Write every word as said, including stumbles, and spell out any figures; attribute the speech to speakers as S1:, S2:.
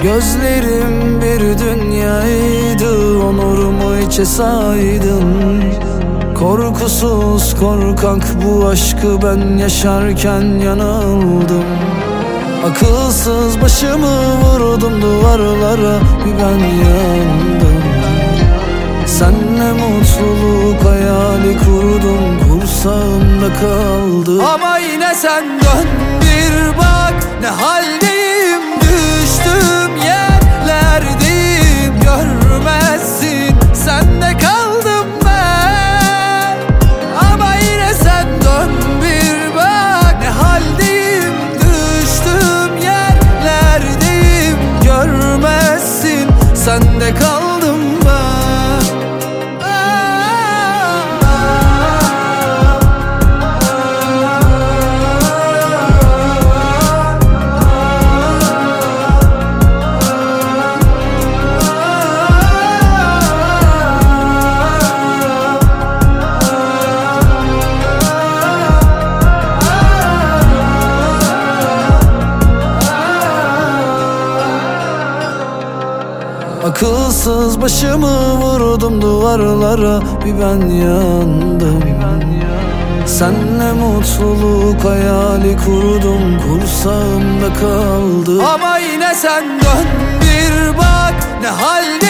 S1: Gözlerim bir dünyaydı, onurumu içe saydım. Korkusuz korkak bu aşkı ben yaşarken yanıldım. Akılsız başımı vurdum duvarlara, bir ben yandım. Senle mutluluk hayali kurdum, kursağımda kaldı. Ama yine sen dön bir bak, ne haldeyim, düştüm yerlerdeyim. Görmezsin, sende kaldım ben. Ama yine sen dön bir bak, ne haldeyim, düştüm yerlerdeyim. Görmezsin, sende kaldım ben. Akılsız başımı vurdum duvarlara, bir ben yandım. Senle mutluluk hayali kurdum, kursağımda kaldı. Ama yine sen dön bir bak, ne hal